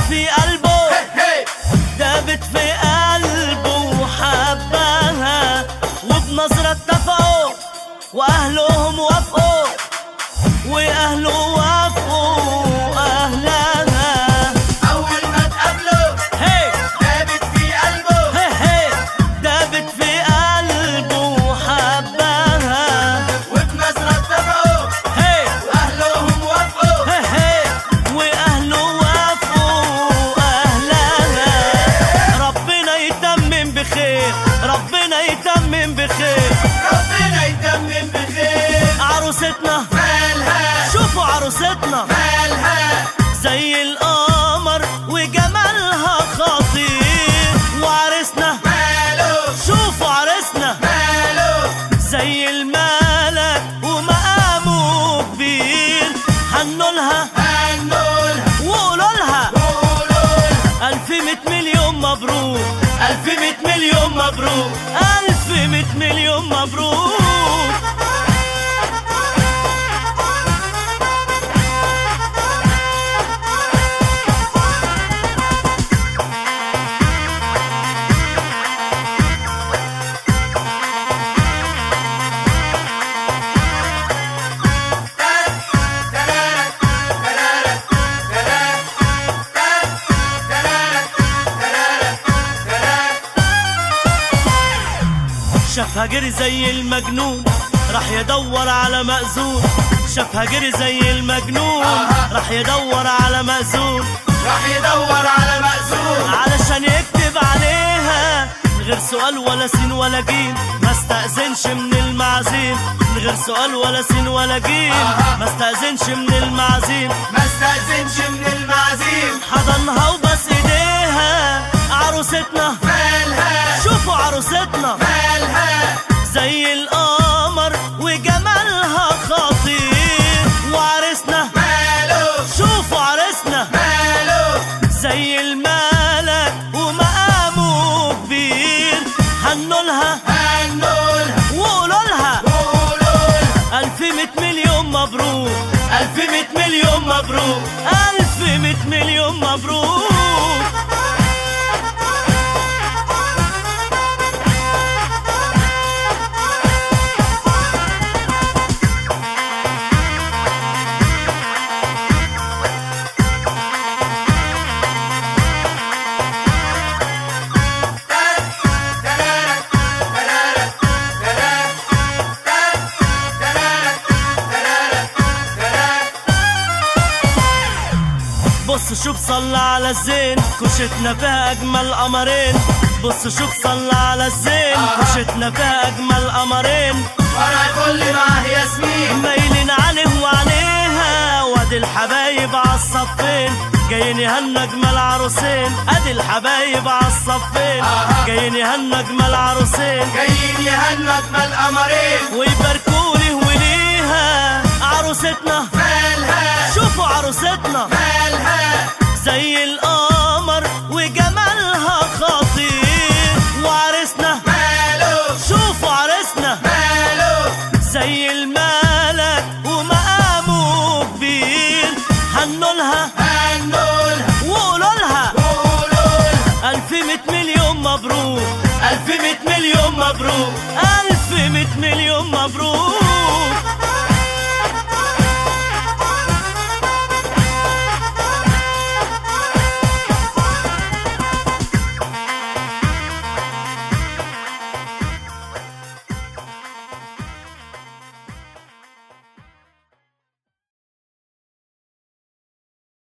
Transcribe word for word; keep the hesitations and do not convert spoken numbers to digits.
في قلبه، دابت في قلبه وحبها، وبنظرة اتفقوا واهلهم وافقوا، واهله وافقوا اهلها. اول ما تقابله هي دابت في قلبه، هي هي دابت في قلبه وحبها، وبنظرة اتفقوا هي واهلهم وافقوا. هي هي واهله وافقوا اهلها. ربنا يتمم بخير، ربنا يتمم بخير، ربنا يتمم بخير. عروستنا مالها شوفوا عروستنا مالها زي القمر وجمالها خطير، وعرسنا ماله شوفوا عرسنا ماله زي الملك ومقامه كبير. هنولها هنقولها وقولولها قولولها ألف مية مليون مبروك، ألف مية مليون مبروك. ألف مية مليون مبروك. شافها جري زي المجنون راح يدور على مأذون، شافها جري زي المجنون راح يدور على مأذون، راح يدور على مأذون علشان يكتب عليها من غير سؤال ولا سين ولا جيم، ما استأذنش من المعازيم، من غير سؤال ولا سين ولا جيم، ما استأذنش من المعازيم، ما استأذنش من المعازيم. حضنها وبس ايديها. عروستنا مالها شوفوا عروستنا مالها زي القمر وجمالها خطير، وعرسنا ماله شوفوا عرسنا ماله زي الملك ومقامه كبير. هنولها هنقولها وقولولها قولولها ألف مية مليون مبروك، ألف مية مليون مبروك. ألف مية مليون مبروك. بص شوف صلى على الزين، كشتنا فيها اجمل قمرين، بص شوف صلى على الزين، كشتنا فيها اجمل قمرين، ورا كل معاه ياسمين مايلين عليه وعليها، وادي الحبايب عالصفين جايين يهنوا اجمل عروسين، ادي الحبايب عالصفين جايين يهنوا اجمل عروسين، جايين يهنوا اجمل قمرين. ويباركولي وليها. عروستنا مالها شوفوا عروستنا مالها زي القمر وجمالها خطير، وعرسنا ماله شوفوا عرسنا ماله زي الملك ومقامه كبير. هنولها هنقولها وقولولها قولولها ألف مية مليون مبروك، ألف مية مليون مبروك. ألف مية مليون مبروك.